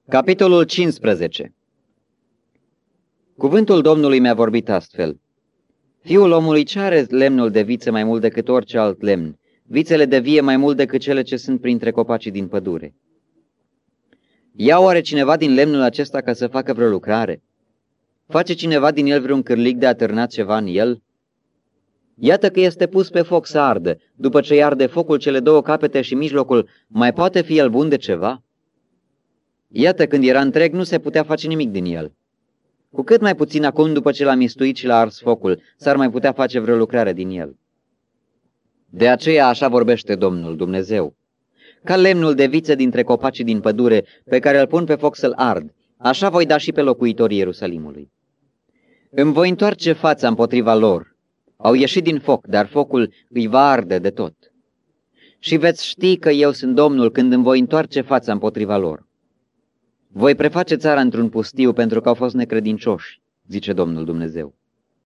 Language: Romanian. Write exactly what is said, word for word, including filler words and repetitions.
Capitolul cincisprezece. Cuvântul Domnului mi-a vorbit astfel. Fiul omului, ce are lemnul de viță mai mult decât orice alt lemn, vițele de vie mai mult decât cele ce sunt printre copacii din pădure? Ia oare cineva din lemnul acesta ca să facă vreo lucrare? Face cineva din el vreun cârlig de atârnat ceva în el? Iată că este pus pe foc să ardă. După ce arde focul cele două capete și mijlocul, mai poate fi el bun de ceva? Iată, când era întreg, nu se putea face nimic din el. Cu cât mai puțin acum, după ce l-a mistuit și l-a ars focul, s-ar mai putea face vreo lucrare din el. De aceea așa vorbește Domnul Dumnezeu. Ca lemnul de viță dintre copacii din pădure, pe care îl pun pe foc să-l ard, așa voi da și pe locuitorii Ierusalimului. Îmi voi întoarce fața împotriva lor. Au ieșit din foc, dar focul îi va arde de tot. Și veți ști că eu sunt Domnul când îmi voi întoarce fața împotriva lor. Voi preface țara într-un pustiu pentru că au fost necredincioși, zice Domnul Dumnezeu.